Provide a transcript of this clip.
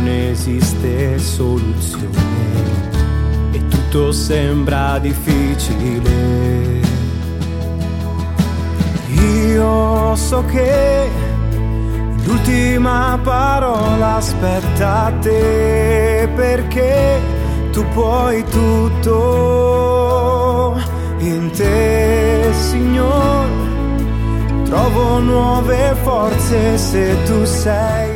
non esiste soluzione e tutto sembra difficile. Io so che l'ultima parola aspetta a te, perché tu puoi tutto. In te, Signore, trovo nuove forze se tu sei